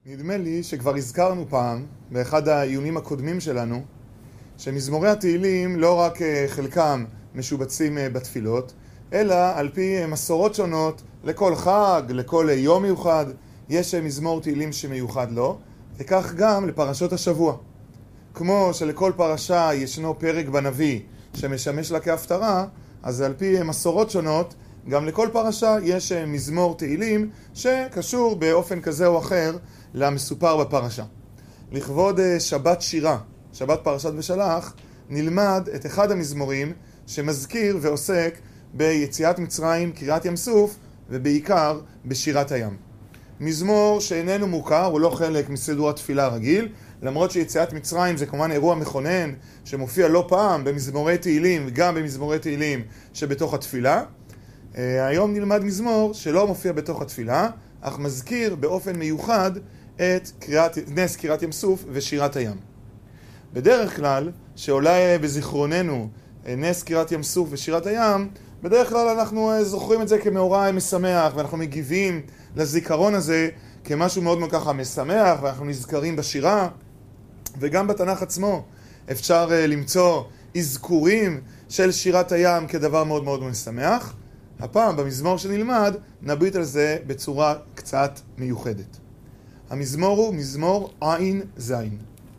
נדמה לי שכבר הזכרנו פעם, באחד העיונים הקודמים שלנו, שמזמורי התהילים לא רק חלקם משובצים בתפילות, אלא על פי מסורות שונות, לכל חג, לכל יום מיוחד, יש מזמור תהילים שמיוחד לו, וכך גם לפרשות השבוע. כמו שלכל פרשה ישנו פרק בנביא שמשמש לה כהפטרה, אז על פי מסורות שונות, גם לכל פרשה יש מזמור תהילים שקשור באופן כזה או אחר למסופר בפרשה. לכבוד שבת שירה, שבת פרשת ושלח, נלמד את אחד המזמורים שמזכיר ועוסק ביציאת מצרים, קריאת ים סוף, ובעיקר בשירת הים. מזמור שאיננו מוכר, הוא לא חלק מסידור התפילה הרגיל, למרות שיציאת מצרים זה כמובן אירוע מכונן שמופיע לא פעם במזמורי תהילים, גם במזמורי תהילים שבתוך התפילה. היום נלמד מזמור שלא מופיע בתוך התפילה, אך מזכיר באופן מיוחד את נס קריאת ים סוף ושירת הים. בדרך כלל, שעולה בזיכרוננו נס קריאת ים סוף ושירת הים, בדרך כלל אנחנו זוכרים את זה כמאורע משמח, ואנחנו מגיבים לזיכרון הזה כמשהו מאוד מאוד ככה משמח, ואנחנו נזכרים בשירה, וגם בתנ"ך עצמו אפשר למצוא אזכורים של שירת הים כדבר מאוד מאוד משמח. הפעם במזמור שנלמד נביט על זה בצורה קצת מיוחדת. המזמור הוא מזמור עין זין.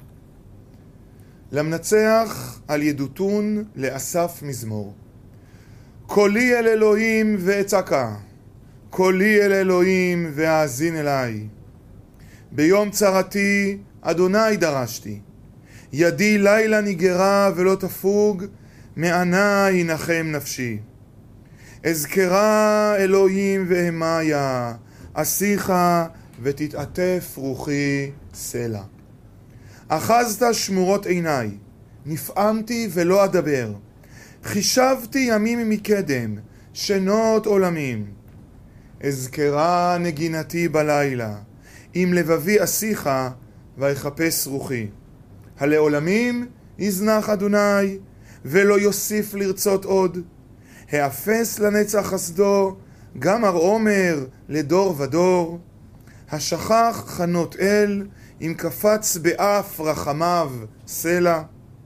למנצח על ידותון לאסף מזמור. קולי אל אלוהים ואצעקה, קולי אל אלוהים והאזין אליי. ביום צרתי אדוני דרשתי, ידי לילה נגרה ולא תפוג, מענה ינחם נפשי. אזכרה אלוהים והמיה, אשיך ותתעטף רוחי סלע. אחזת שמורות עיניי, נפעמתי ולא אדבר, חישבתי ימים מקדם, שנות עולמים. אזכרה נגינתי בלילה, עם לבבי אשיך ויחפש רוחי. הלעולמים יזנח אדוני, ולא יוסיף לרצות עוד. האפס לנצח חסדו, גם עומר לדור ודור. השכח חנות אל, אם קפץ באף רחמיו סלע.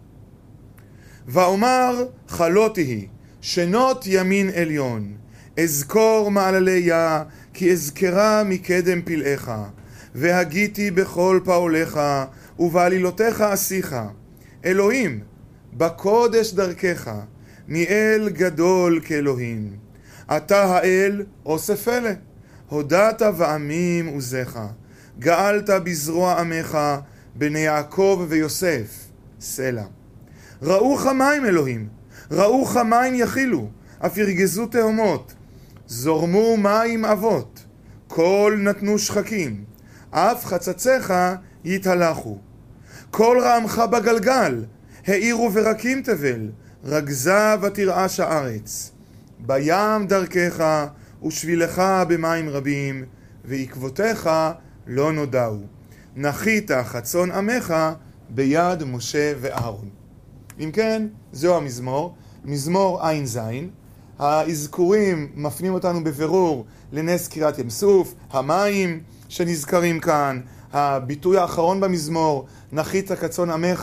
ואומר חלותי היא, שנות ימין עליון. אזכור מעלליה, כי אזכרה מקדם פלאיך. והגיתי בכל פעוליך, ובעלילותיך אשיך. אלוהים, בקודש דרכך, מאל גדול כאלוהים. אתה האל אוסף אלה, הודעת ועמים עוזך. גאלת בזרוע עמך, בני יעקב ויוסף, סלע. ראו חמיים אלוהים, ראו חמיים יחילו, אף ירגזו תהומות. זורמו מים אבות, כל נתנו שחקים, אף חצציך יתהלכו. כל רעמך בגלגל, העירו ורקים תבל, רגזה ותרעש הארץ. בים דרכך ושבילך במים רבים, ועקבותיך לא נודעו. נחית חצון עמך ביד משה ואהרון. אם כן, זהו המזמור, מזמור עין זין. האזכורים מפנים אותנו בבירור לנס קריאת ים סוף, המים שנזכרים כאן, הביטוי האחרון במזמור, נחית חצון עמך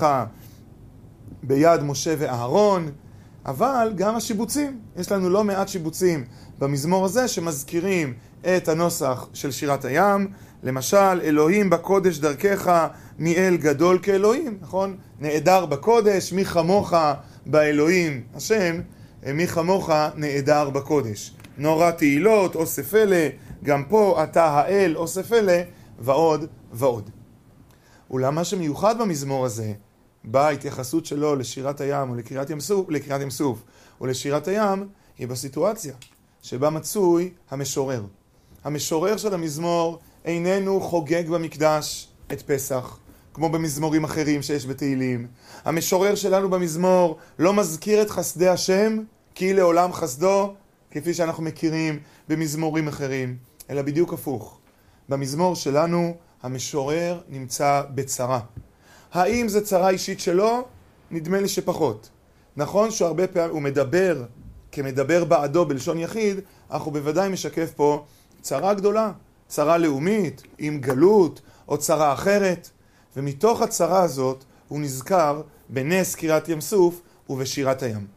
ביד משה ואהרון, אבל גם השיבוצים, יש לנו לא מעט שיבוצים במזמור הזה שמזכירים את הנוסח של שירת הים. למשל, אלוהים בקודש דרכך, מאל גדול כאלוהים, נכון? נעדר בקודש, מי כמוך באלוהים, השם, מי כמוך נעדר בקודש. נורא תהילות, אוסף אלה, גם פה אתה האל, אוסף אלה, ועוד ועוד. אולם מה שמיוחד במזמור הזה, בהתייחסות שלו לשירת הים או לקריאת ים סוף או לשירת הים, היא בסיטואציה שבה מצוי המשורר. המשורר של המזמור איננו חוגג במקדש את פסח, כמו במזמורים אחרים שיש בתהילים. המשורר שלנו במזמור לא מזכיר את חסדי השם, כי לעולם חסדו, כפי שאנחנו מכירים במזמורים אחרים, אלא בדיוק הפוך. במזמור שלנו המשורר נמצא בצרה. האם זה צרה אישית שלו? נדמה לי שפחות. נכון שהרבה פעמים הוא מדבר כמדבר בעדו בלשון יחיד, אך הוא בוודאי משקף פה צרה גדולה, צרה לאומית, עם גלות, או צרה אחרת, ומתוך הצרה הזאת הוא נזכר בנס קריעת ים סוף ובשירת הים.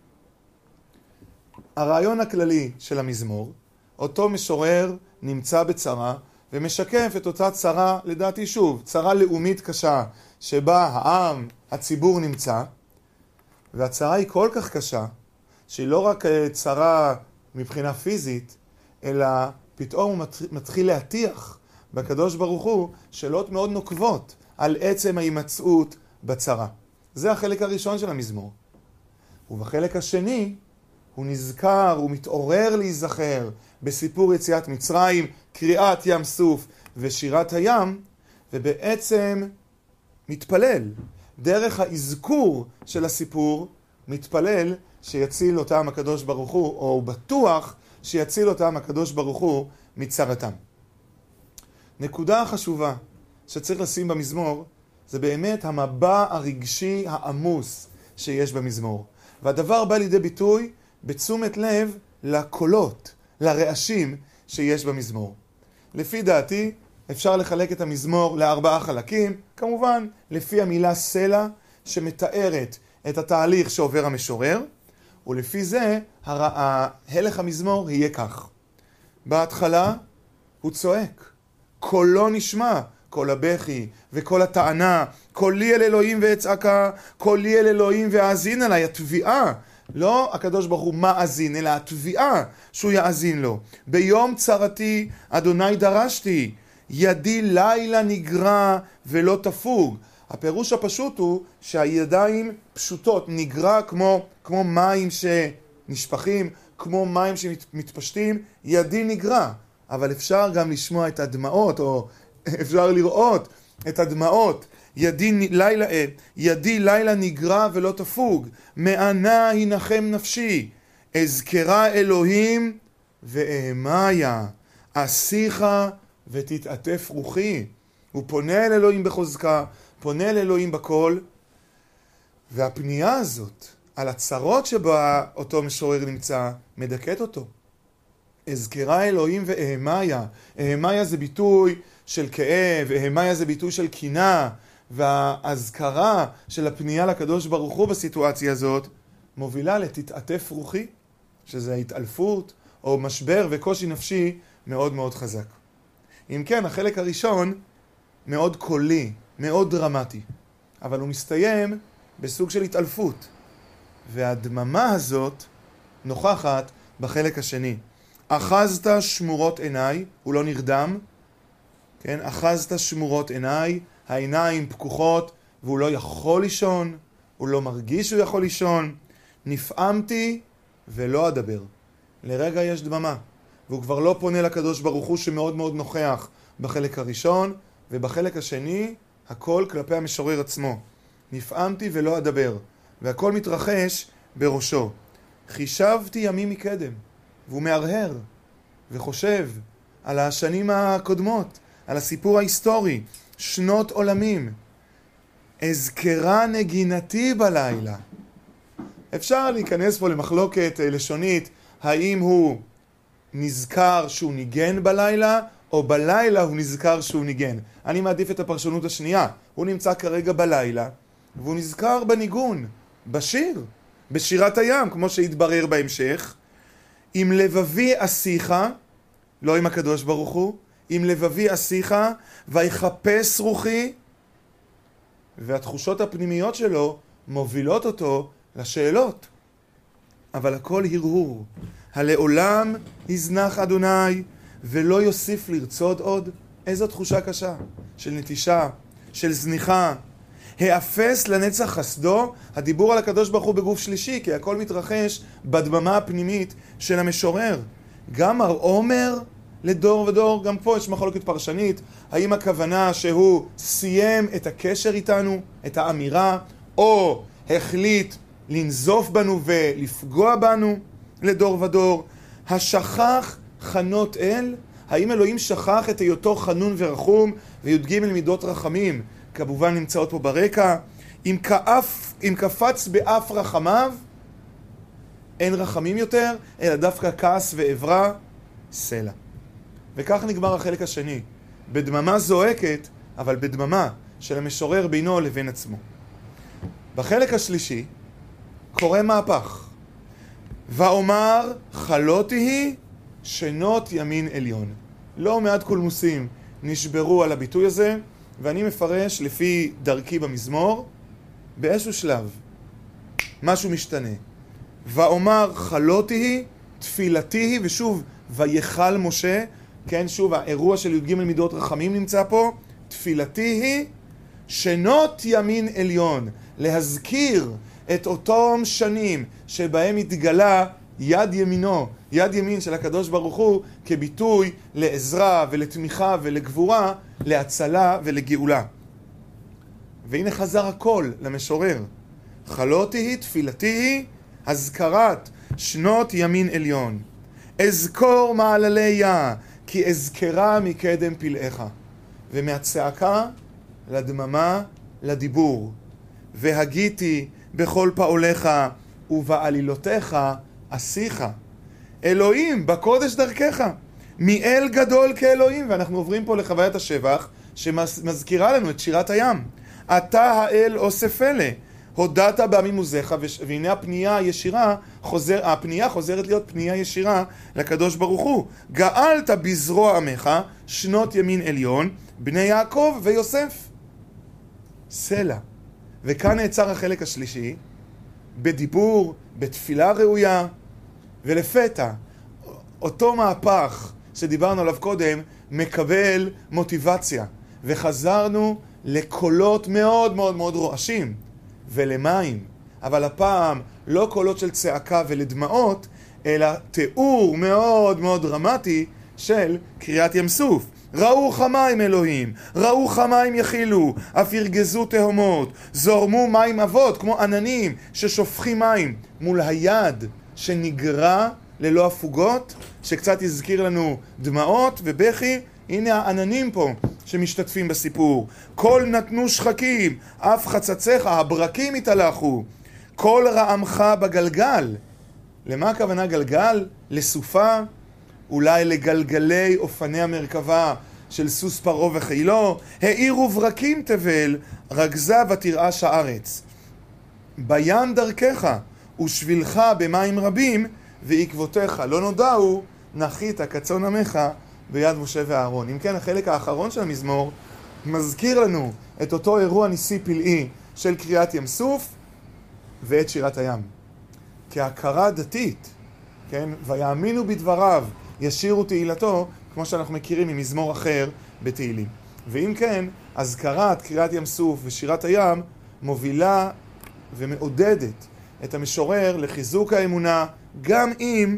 הרעיון הכללי של המזמור, אותו משורר נמצא בצרה ומשקף את אותה צרה, לדעתי שוב, צרה לאומית קשה שבה העם, הציבור נמצא, והצרה היא כל כך קשה שהיא לא רק צרה מבחינה פיזית, אלא פתאום הוא מתחיל להטיח בקדוש ברוך הוא שאלות מאוד נוקבות על עצם ההימצאות בצרה. זה החלק הראשון של המזמור. ובחלק השני הוא נזכר, הוא מתעורר להיזכר בסיפור יציאת מצרים, קריעת ים סוף ושירת הים, ובעצם מתפלל. דרך האזכור של הסיפור מתפלל שיציל אותם הקדוש ברוך הוא, או בטוח שיציל אותם הקדוש ברוך הוא מצרתם. נקודה חשובה שצריך לשים במזמור זה באמת המבע הרגשי העמוס שיש במזמור. והדבר בא לידי ביטוי בתשומת לב לקולות, לרעשים שיש במזמור. לפי דעתי אפשר לחלק את המזמור לארבעה חלקים, כמובן לפי המילה סלע שמתארת את התהליך שעובר המשורר, ולפי זה הלך המזמור יהיה כך. בהתחלה הוא צועק, קולו נשמע, קול הבכי וקול הטענה, קולי אל אלוהים ואצעקה, קולי אל אלוהים ואזין עליי, התביעה. לא הקדוש ברוך הוא מאזין, אלא התביעה שהוא יאזין לו. ביום צרתי אדוני דרשתי, ידי לילה נגרע ולא תפוג. הפירוש הפשוט הוא שהידיים פשוטות, נגרע כמו מים שנשפכים, כמו מים שמתפשטים, ידי נגרע. אבל אפשר גם לשמוע את הדמעות, או אפשר לראות את הדמעות. ידי לילה נגרע ולא תפוג, מענה ינחם נפשי, אזכרה אלוהים ואמיה, אשיחה ותתעטף רוחי. הוא פונה אל אלוהים בחוזקה, פונה אל אלוהים בקול, והפנייה הזאת על הצרות שבה אותו משורר נמצא מדכאת אותו. אזכרה אלוהים ואמיה, אמיה זה ביטוי של כאב, אמיה זה ביטוי של קינה, וההזכרה של הפנייה לקדוש ברוך הוא בסיטואציה הזאת מובילה לתתעטף רוחי, שזה התעלפות או משבר וקושי נפשי מאוד מאוד חזק. אם כן, החלק הראשון מאוד קולי, מאוד דרמטי, אבל הוא מסתיים בסוג של התעלפות, והדממה הזאת נוכחת בחלק השני. אחזת שמורות עיניי, הוא לא נרדם, כן? אחזת שמורות עיניי, העיניים פקוחות והוא לא יכול לישון, הוא לא מרגיש שהוא יכול לישון. נפעמתי ולא אדבר. לרגע יש דממה, והוא כבר לא פונה לקדוש ברוך הוא שמאוד מאוד נוכח בחלק הראשון, ובחלק השני הכל כלפי המשורר עצמו. נפעמתי ולא אדבר, והכל מתרחש בראשו. חישבתי ימים מקדם, והוא מהרהר וחושב על השנים הקודמות, על הסיפור ההיסטורי, שנות עולמים. אזכרה נגינתי בלילה. אפשר להיכנס פה למחלוקת לשונית, האם הוא נזכר שהוא ניגן בלילה, או בלילה הוא נזכר שהוא ניגן. אני מעדיף את הפרשנות השנייה. הוא נמצא כרגע בלילה, והוא נזכר בניגון, בשיר, בשירת הים, כמו שהתברר בהמשך. עם לבבי אשיחה, לא עם הקדוש ברוך הוא, עם לבבי אשיחה, ויחפש רוחי, והתחושות הפנימיות שלו מובילות אותו לשאלות. אבל הכל הרהור. הלעולם יזנח אדוני ולא יוסיף לרצות עוד. איזו תחושה קשה של נטישה, של זניחה. האפס לנצח חסדו, הדיבור על הקדוש ברוך הוא בגוף שלישי, כי הכל מתרחש בדממה הפנימית של המשורר. גם עומר לדור ודור, גם פה יש מחלוקת פרשנית, האם הכוונה שהוא סיים את הקשר איתנו, את האמירה, או החליט לנזוף בנו ולפגוע בנו לדור ודור. השכח חנות אל, האם אלוהים שכח את היותו חנון ורחום, וי"ג מידות רחמים כמובן נמצאות פה ברקע. אם קפץ באף רחמיו, אין רחמים יותר, אלא דווקא כעס ועברה, סלע. וכך נגמר החלק השני. בדממה זועקת, אבל בדממה של המשורר בינו לבין עצמו. בחלק השלישי קורה מהפך. ואומר חלותי היא שנות ימין עליון. לא מעט קולמוסים נשברו על הביטוי הזה, ואני מפרש לפי דרכי במזמור, באיזשהו שלב משהו משתנה. ואומר חלותי היא, תפילתי היא, ושוב ויכל משה, כן, שוב האירוע של י"ג מידות רחמים נמצא פה, תפילתי היא שנות ימין עליון, להזכיר את אותם שנים שבהם התגלה יד ימינו, יד ימין של הקדוש ברוך הוא, כביטוי לעזרה ולתמיכה ולגבורה, להצלה ולגאולה. והנה חזר הכל למשורר. חלותי היא, תפילתי היא, הזכרת שנות ימין עליון. אזכור מעלליה, כי אזכרה מקדם פלאיך. ומהצעקה לדממה לדיבור. והגיתי בכל פעוליך ובעלילותיך עשיך. אלוהים בקודש דרכך. מאל גדול כאלוהים. ואנחנו עוברים פה לחוויית השבח שמזכירה לנו את שירת הים. אתה האל אוסף אלה. הודעת בעמימוזיך, והנה הפנייה חוזרת להיות פנייה ישירה לקדוש ברוך הוא. גאלת בזרוע עמך שנות ימין עליון, בני יעקב ויוסף. סלע. וכאן נעצר החלק השלישי, בדיבור, בתפילה ראויה, ולפתע, אותו מהפך שדיברנו עליו קודם, מקבל מוטיבציה. וחזרנו לקולות מאוד מאוד מאוד רועשים. ולמים, אבל הפעם לא קולות של צעקה ולדמעות, אלא תיאור מאוד מאוד דרמטי של קריאת ים סוף. ראו חמיים אלוהים, ראו חמיים יחילו, אף ירגזו תהומות, זורמו מים אבות, כמו עננים ששופכים מים, מול היד שנגרה ללא הפוגות, שקצת יזכיר לנו דמעות ובכי. הנה העננים פה שמשתתפים בסיפור. כל נתנו שחקים, אף חצציך, הברקים התהלכו. כל רעמך בגלגל. למה הכוונה גלגל? לסופה? אולי לגלגלי אופני המרכבה של סוס פרעה וחילו? העירו ברקים תבל, רגזה ותרעש הארץ. בים דרכך, ושבילך במים רבים, ועקבותיך לא נודעו, נחית כצאן עמך ביד משה ואהרון. אם כן, החלק האחרון של המזמור מזכיר לנו את אותו אירוע ניסי פלאי של קריאת ים סוף ואת שירת הים. כהכרה דתית, כן? ויאמינו בדבריו, ישירו תהילתו, כמו שאנחנו מכירים ממזמור אחר בתהילים. ואם כן, הזכרת קריאת ים סוף ושירת הים מובילה ומעודדת את המשורר לחיזוק האמונה, גם אם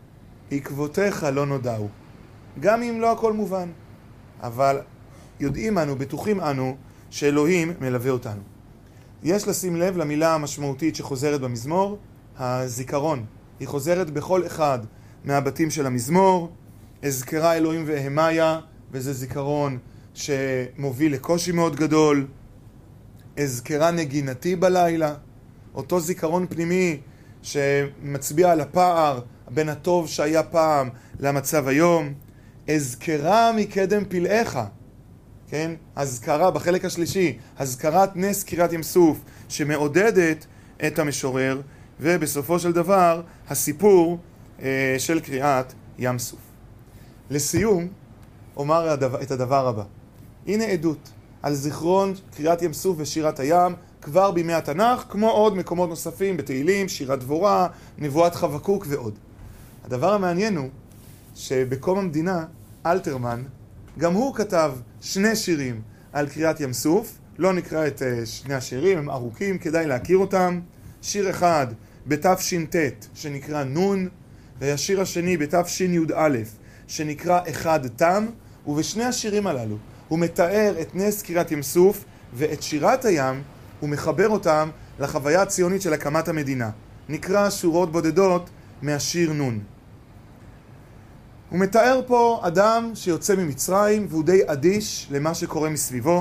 עקבותיך לא נודעו. גם אם לא הכל מובן, אבל יודעים אנו, בטוחים אנו, שאלוהים מלווה אותנו. יש לשים לב למילה המשמעותית שחוזרת במזמור, הזיכרון. היא חוזרת בכל אחד מהבתים של המזמור, אזכרה אלוהים והמיה, וזה זיכרון שמוביל לקושי מאוד גדול. אזכרה נגינתי בלילה, אותו זיכרון פנימי שמצביע על הפער בין הטוב שהיה פעם למצב היום. אזכרה מקדם פלאיך, כן? הזכרה בחלק השלישי, הזכרת נס קריאת ים סוף שמעודדת את המשורר, ובסופו של דבר הסיפור של קריאת ים סוף. לסיום אומר את הדבר הבא. הנה עדות על זיכרון קריאת ים סוף ושירת הים כבר בימי התנ"ך, כמו עוד מקומות נוספים בתהילים, שירת דבורה, נבואת חבקוק ועוד. הדבר המעניין הוא שבקום המדינה אלתרמן גם הוא כתב 2 שירים על קריאת ים סוף. לא נקרא את 2 השירים, הם ארוכים, כדאי להכיר אותם. שיר אחד בתש"ט שנקרא נון, והשיר השני בתשי"א שנקרא אחד תם, ובשני השירים הללו הוא מתאר את נס קריאת ים סוף ואת שירת הים, הוא מחבר אותם לחוויה הציונית של הקמת המדינה. נקרא שורות בודדות מהשיר נון. הוא מתאר פה אדם שיוצא ממצרים והוא די אדיש למה שקורה מסביבו,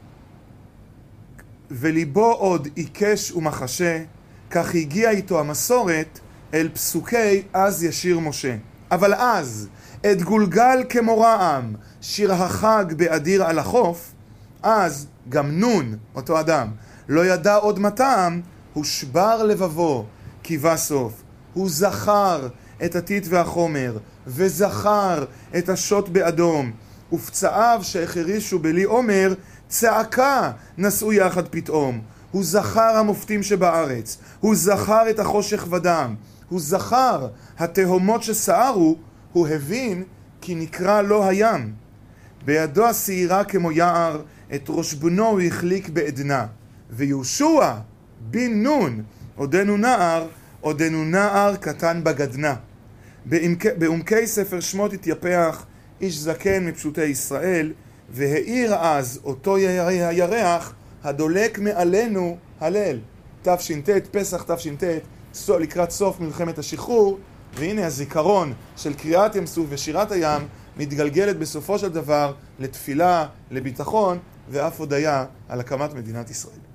וליבו עוד עיקש ומחשה, כך הגיע איתו המסורת אל פסוקי אז ישיר משה. אבל אז את גולגל כמו רעם, שיר החג באדיר על החוף, אז גם נון, אותו אדם, לא ידע עוד מטעם, הוא שבר לבבו, קיווה סוף. הוא זכר את הטיט והחומר, וזכר את השוט באדום, ופצעיו שהחרישו בלי עומר, צעקה נשאו יחד פתאום. הוא זכר המופתים שבארץ, הוא זכר את החושך ודם, הוא זכר התהומות שסערו, הוא הבין כי נקרא לו הים. בידו השעירה כמו יער, את ראש בנו הוא החליק בעדנה. ויהושע בן נון, עודנו נער קטן בגדנה. בעומקי ספר שמות התייפח איש זקן מפשוטי ישראל, והאיר אז אותו הירח הדולק מעלינו הלל. תש"ט, פסח תש"ט, לקראת סוף מלחמת השחרור, והנה הזיכרון של קריאת ים סוף ושירת הים מתגלגלת בסופו של דבר לתפילה, לביטחון ואף הודיה על הקמת מדינת ישראל.